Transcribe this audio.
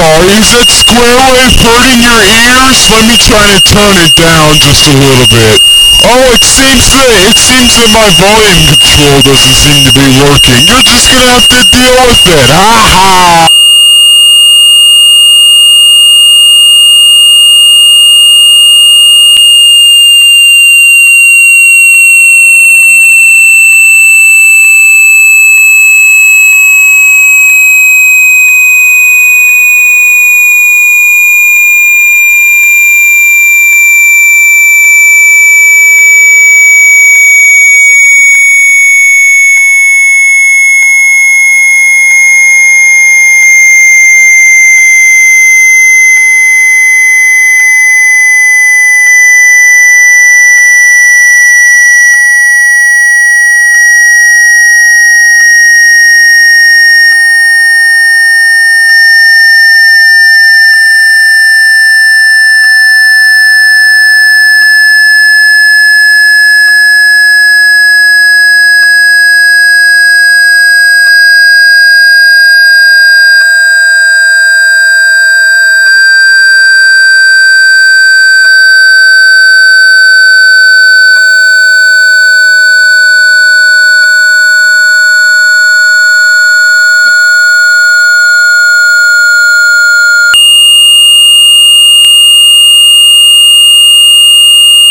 sorry, is that square wave hurting your ears? Let me try to turn it down just a little bit. Oh, it seems that my volume control doesn't seem to be working. You're just gonna have to deal with it. Ha ha!